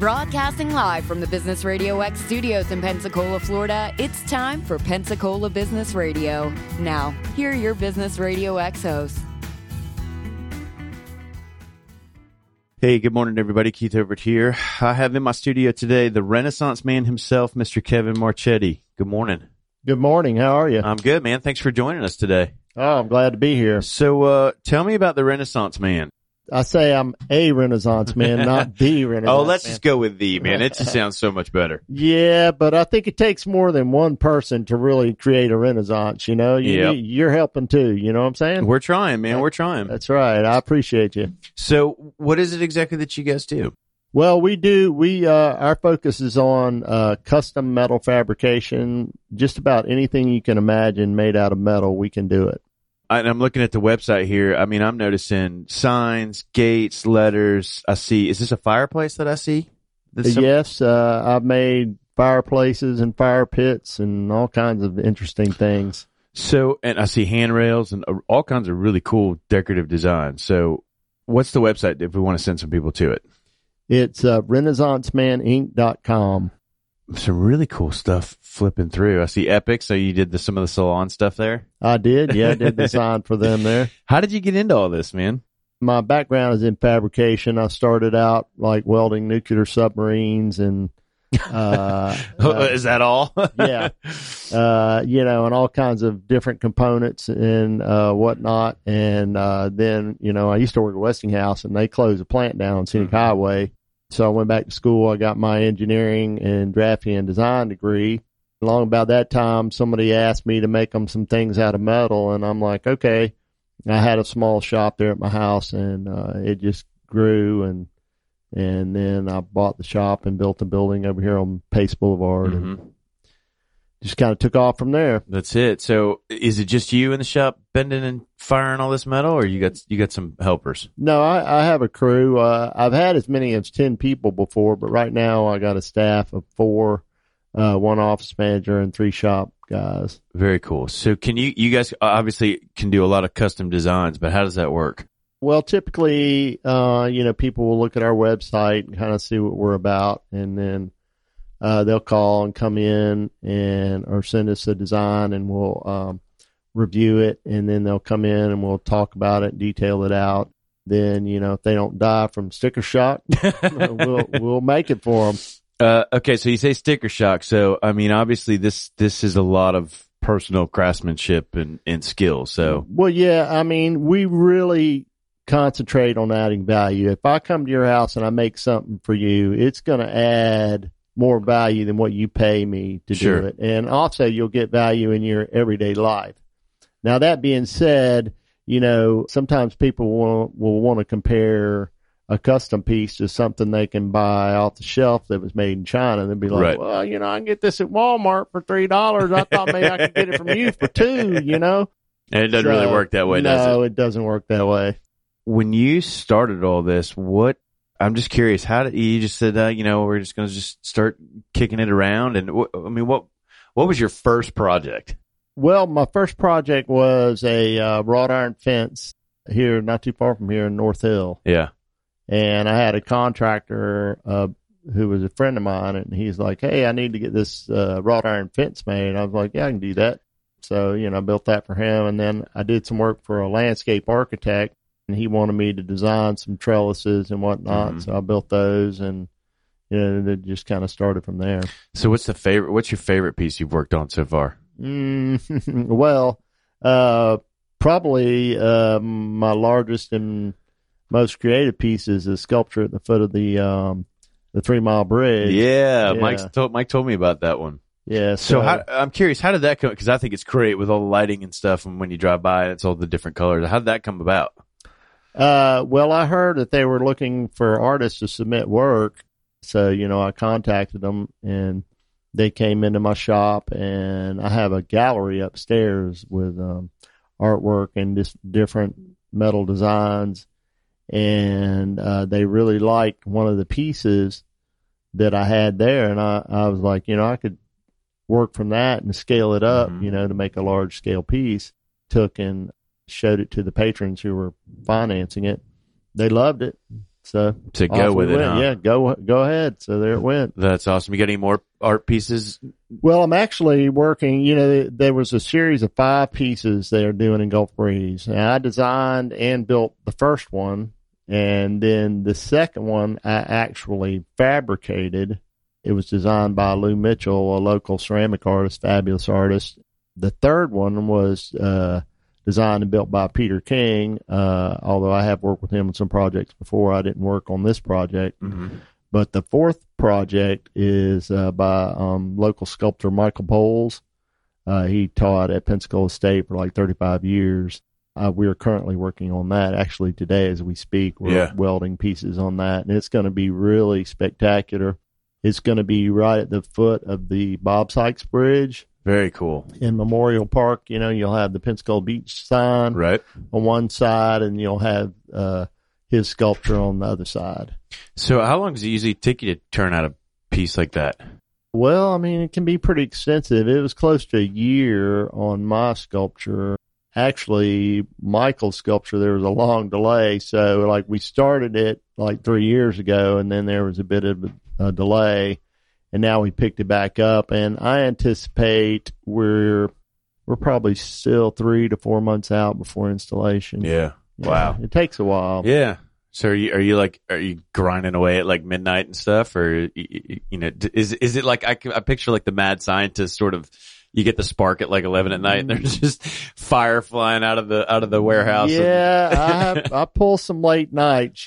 Broadcasting live from the Business Radio X studios in Pensacola, Florida, it's time for Pensacola Business Radio. Now, here are your Business Radio X hosts. Hey, good morning, everybody. Keith Overt here. I have in my studio today the Renaissance man himself, Mr. Kevin Marchetti. Good morning. Good morning. How are you? I'm good, man. Thanks for joining us today. Oh, I'm glad to be here. So, tell me about the Renaissance man. I say I'm a Renaissance man, not the Renaissance man. Oh, let's just go with the, man. It just sounds so much better. Yeah, but I think it takes more than one person to really create a Renaissance, you know? You're helping too, you know what I'm saying? We're trying, man. We're trying. That's right. I appreciate you. So, what is it exactly that you guys do? Well, our focus is on custom metal fabrication. Just about anything you can imagine made out of metal, we can do it. I'm looking at the website here. I mean, I'm noticing signs, gates, letters. I see. Is this a fireplace that I see? Yes, I've made fireplaces and fire pits and all kinds of interesting things. So, and I see handrails and all kinds of really cool decorative designs. So, what's the website if we want to send some people to it? It's renaissancemaninc.com. Some really cool stuff flipping through. I see Epic. So you did some of the salon stuff there? I did. Yeah, I did the sign for them there. How did you get into all this, man? My background is in fabrication. I started out like welding nuclear submarines and, is that all? Yeah. And all kinds of different components and, whatnot. And, then, I used to work at Westinghouse and they closed the plant down on Scenic Highway. So I went back to school. I got my engineering and drafting and design degree. Along about that time, somebody asked me to make them some things out of metal. And I'm like, okay. I had a small shop there at my house and, it just grew. And then I bought the shop and built a building over here on Pace Boulevard and just kind of took off from there. That's it. So is it just you in the shop bending and firing all this metal, or you got some helpers? No, I have a crew. I've had as many as 10 people before, but right now I got a staff of 4, 1 office manager and 3 shop guys. Very cool. So can you guys obviously can do a lot of custom designs, but how does that work? Well, typically, people will look at our website and kind of see what we're about, and then they'll call and come in or send us a design and we'll review it, and then they'll come in and we'll talk about it, detail it out. Then, if they don't die from sticker shock, we'll make it for them. Okay, so you say sticker shock. So, I mean, obviously this is a lot of personal craftsmanship and skill. So, well, yeah, I mean, we really concentrate on adding value. If I come to your house and I make something for you, it's going to add more value than what you pay me to do it. And also you'll get value in your everyday life. Now, that being said, sometimes people will want to compare a custom piece to something they can buy off the shelf that was made in China. And they'll be like, well, I can get this at Walmart for $3. I thought maybe I could get it from you for $2, And it doesn't really work that way, does it? No, it doesn't work that way. When you started all this, I'm just curious, how did you just said, we're just going to just start kicking it around? And what was your first project? Well, my first project was a wrought iron fence here, not too far from here in North Hill. Yeah. And I had a contractor who was a friend of mine, and he's like, hey, I need to get this wrought iron fence made. And I was like, yeah, I can do that. So, I built that for him. And then I did some work for a landscape architect, and he wanted me to design some trellises and whatnot. So I built those, and it just kind of started from there. So what's your favorite piece you've worked on so far? Well, probably my largest and most creative piece is a sculpture at the foot of the 3 Mile Bridge. Yeah. Mike told me about that one. Yeah. So I'm curious, how did that come? Because I think it's great with all the lighting and stuff, and when you drive by, it's all the different colors. How did that come about? Well, I heard that they were looking for artists to submit work. So, I contacted them, and they came into my shop, and I have a gallery upstairs with artwork and just different metal designs. And they really liked one of the pieces that I had there. And I was like, I could work from that and scale it up, to make a large scale piece. Took and showed it to the patrons who were financing it. They loved it. So go off with we it, went. huh? Yeah, go ahead. So there it went. That's awesome. You got any more art pieces? Well, I'm actually working, there was a series of 5 pieces they're doing in Gulf Breeze. And I designed and built the first one. And then the second one I actually fabricated. It was designed by Lou Mitchell, a local ceramic artist, fabulous artist. The third one was designed and built by Peter King. Although I have worked with him on some projects before, I didn't work on this project. Mm-hmm. But the fourth project is by local sculptor Michael Bowles. He taught at Pensacola State for like 35 years. We are currently working on that. Actually, today as we speak, we're welding pieces on that. And it's going to be really spectacular. It's going to be right at the foot of the Bob Sykes Bridge. Very cool. In Memorial Park, you'll have the Pensacola Beach sign right on one side, and you'll have his sculpture on the other side. So how long does it usually take you to turn out a piece like that? Well, I mean, it can be pretty extensive. It was close to a year on my sculpture. Actually, Michael's sculpture, there was a long delay. So, like, we started it like 3 years ago, and then there was a bit of a delay. And now we picked it back up, and I anticipate we're probably still 3 to 4 months out before installation. Yeah. Wow. It takes a while. Yeah. So are you grinding away at like midnight and stuff, or is it like I picture like the mad scientist sort of, you get the spark at like 11 at night and there's just fire flying out of the warehouse. Yeah, I pull some late nights,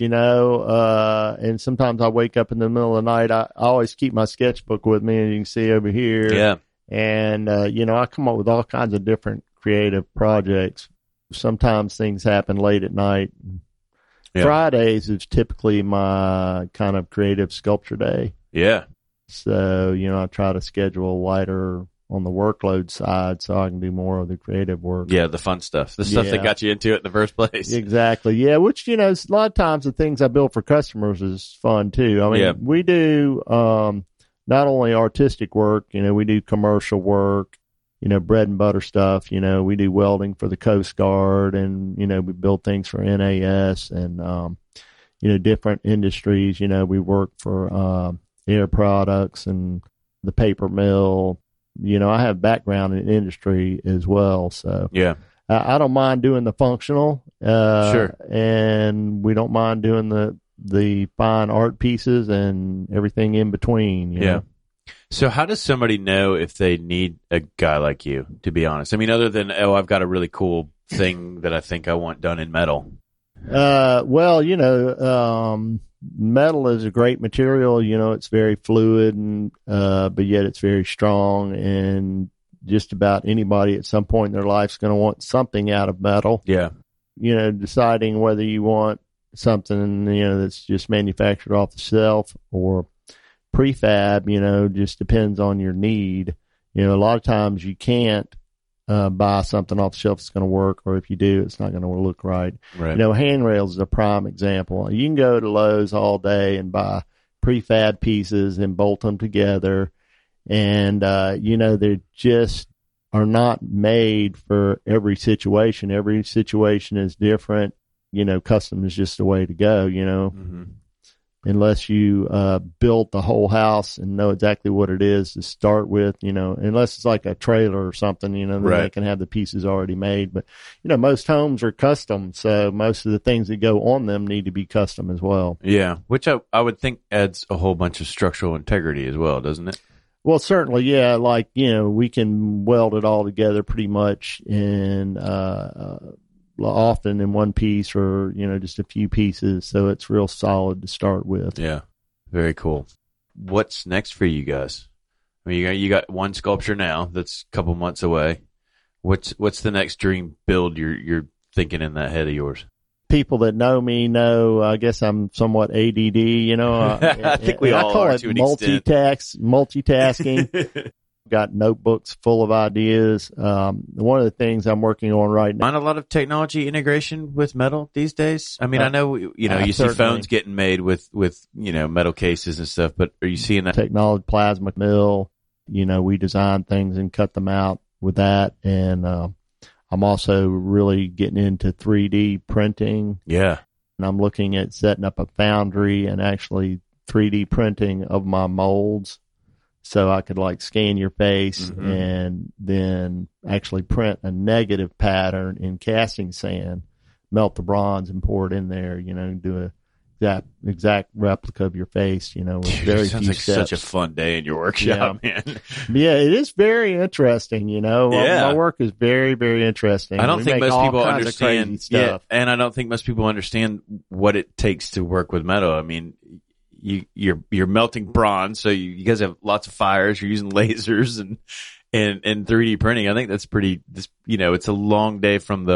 and sometimes I wake up in the middle of the night. I always keep my sketchbook with me, and you can see over here. Yeah. And, I come up with all kinds of different creative projects. Sometimes things happen late at night. Yeah. Fridays is typically my kind of creative sculpture day. Yeah. So, I try to schedule lighter on the workload side so I can do more of the creative work. Yeah, the fun stuff. The stuff that got you into it in the first place. Exactly. Yeah, which, a lot of times the things I build for customers is fun too. I mean, we do not only artistic work, we do commercial work, bread and butter stuff. We do welding for the Coast Guard, and, we build things for NAS and, different industries. We work for Air Products and the paper mill. I have background in industry as well. So yeah, I don't mind doing the functional. Sure. And we don't mind doing the fine art pieces and everything in between. You know? So how does somebody know if they need a guy like you, to be honest? I mean, other than, I've got a really cool thing that I think I want done in metal. Well, metal is a great material. It's very fluid, and but yet it's very strong, and just about anybody at some point in their life is going to want something out of metal. Yeah. Deciding whether you want something, that's just manufactured off the shelf or prefab, just depends on your need. A lot of times you can't buy something off the shelf that's going to work, or if you do, it's not going to look right. Right. Handrails is a prime example. You can go to Lowe's all day and buy prefab pieces and bolt them together, and they just are not made for every situation. Every situation is different. Custom is just the way to go. Mm-hmm. Unless you build the whole house and know exactly what it is to start with, unless it's like a trailer or something, then they can have the pieces already made. But, most homes are custom, so most of the things that go on them need to be custom as well. Yeah, which I would think adds a whole bunch of structural integrity as well, doesn't it? Well, certainly, yeah. Like, we can weld it all together pretty much in often in one piece, or just a few pieces, so it's real solid to start with. Yeah, very cool. What's next for you guys? I mean, you got one sculpture now that's a couple months away. What's the next dream build you're thinking in that head of yours? People that know me know, I guess I'm somewhat ADD. I think we all are to an extent. Multitasking. Got notebooks full of ideas. One of the things I'm working on right now. Find a lot of technology integration with metal these days. I mean, I know, you see phones getting made with, metal cases and stuff, but are you seeing that? Technology, plasma mill, we design things and cut them out with that. And, I'm also really getting into 3D printing. Yeah. and I'm looking at setting up a foundry and actually 3D printing of my molds. So I could like scan your face and then actually print a negative pattern in casting sand, melt the bronze and pour it in there, do a exact replica of your face, with very sounds few like steps. such a fun day in your workshop, man. Yeah, it is very interesting, My work is very, very interesting. I don't think most people understand understand stuff. Yeah, and I don't think most people understand what it takes to work with metal. I mean, you're melting bronze, so you guys have lots of fires. You're using lasers and 3D printing. I think that's pretty. It's a long day from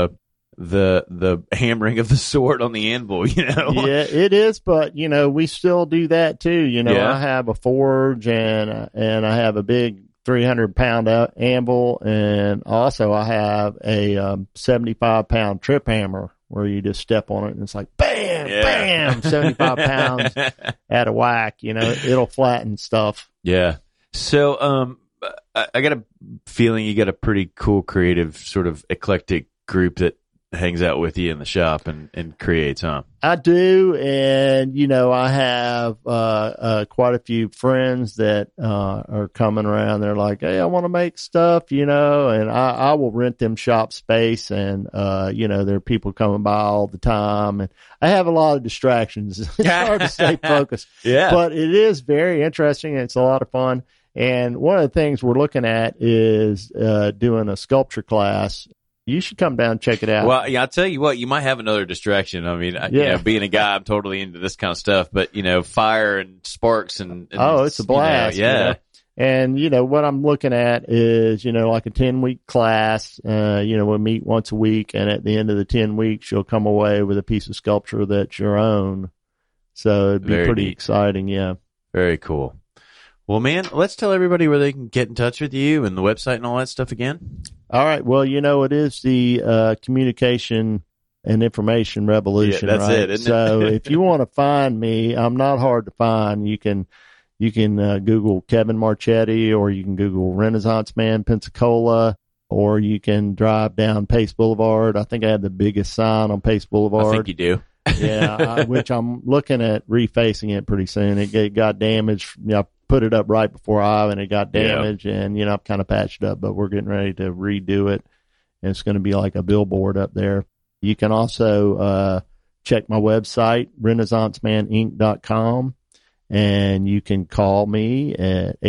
the hammering of the sword on the anvil. Yeah, it is. But we still do that too. Yeah. I have a forge and I have a big 300-pound anvil, and also I have a 75-pound trip hammer where you just step on it and it's like bam, bam, 75 pounds at a whack. It'll flatten stuff. Yeah. So, I got a feeling you got a pretty cool, creative, sort of eclectic group that hangs out with you in the shop and creates, huh? I do. And, I have, quite a few friends that, are coming around. They're like, hey, I want to make stuff, and I will rent them shop space and, there are people coming by all the time, and I have a lot of distractions. It's hard to stay focused. Yeah. But it is very interesting. It's a lot of fun. And one of the things we're looking at is, doing a sculpture class. You should come down and check it out. Well, yeah, I'll tell you what, you might have another distraction. I mean, being a guy, I'm totally into this kind of stuff, but fire and sparks and oh, it's a blast. Yeah. And, what I'm looking at is, like a 10-week class. We'll meet once a week, and at the end of the 10 weeks, you'll come away with a piece of sculpture that's your own. So it'd be Very pretty neat. exciting. Yeah. Very cool. Well, man, let's tell everybody where they can get in touch with you and the website and all that stuff again. All right. Well, it is the communication and information revolution. Yeah, that's right? it, isn't So it? if you want to find me, I'm not hard to find. You can Google Kevin Marchetti, or you can Google Renaissance Man Pensacola, or you can drive down Pace Boulevard. I think I have the biggest sign on Pace Boulevard. I think you do. Yeah, which I'm looking at refacing it pretty soon. It got damaged. I put it up right before and it got damaged, and I've kind of patched up, but we're getting ready to redo it. And it's going to be like a billboard up there. You can also check my website, renaissancemaninc.com, and you can call me at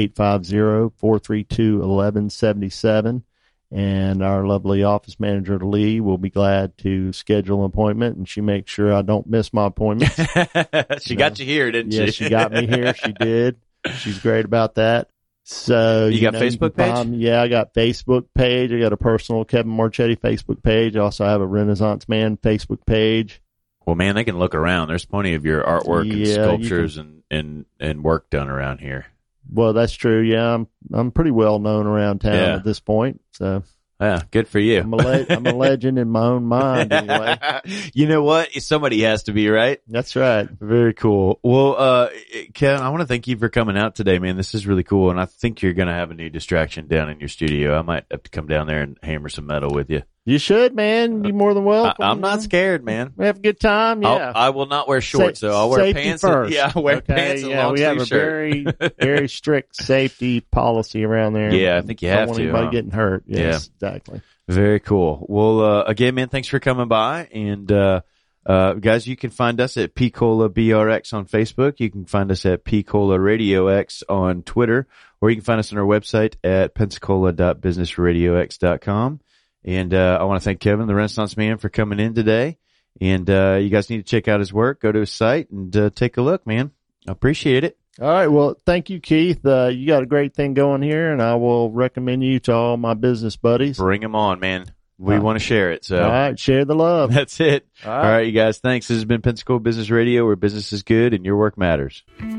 850-432-1177. And our lovely office manager, Lee, will be glad to schedule an appointment, and she makes sure I don't miss my appointments. She got you here, didn't she? Yeah, she got me here. She did. She's great about that. So you got Facebook page? Yeah, I got Facebook page. I got a personal Kevin Marchetti Facebook page. I also have a Renaissance Man Facebook page. Well, man, they can look around. There's plenty of your artwork and sculptures and work done around here. Well, that's true. Yeah, I'm pretty well known around town at this point. So yeah, good for you. I'm a legend in my own mind. Anyway, you know what? Somebody has to be, right? That's right. Very cool. Well, Kevin, I want to thank you for coming out today, man. This is really cool, and I think you're going to have a new distraction down in your studio. I might have to come down there and hammer some metal with you. You should, man. You're more than welcome. I'm not scared, man. We have a good time. Yeah. I will not wear shorts, so I'll wear safety pants. First. I'll wear pants and long we have sleeve a shirt. very, very strict safety policy around there. Yeah, I think you have don't to. want anybody getting hurt. Yes, exactly. Very cool. Well, again, man, thanks for coming by. And, guys, you can find us at P-Cola BRX on Facebook. You can find us at P-Cola Radio X on Twitter, or you can find us on our website at pensacola.businessradiox.com. And, I want to thank Kevin, the Renaissance Man, for coming in today. And, you guys need to check out his work. Go to his site and, take a look, man. I appreciate it. All right. Well, thank you, Keith. You got a great thing going here, and I will recommend you to all my business buddies. Bring them on, man. We want to share it. So all right. Share the love. That's it. All right, you guys. Thanks. This has been Pensacola Business Radio, where business is good and your work matters.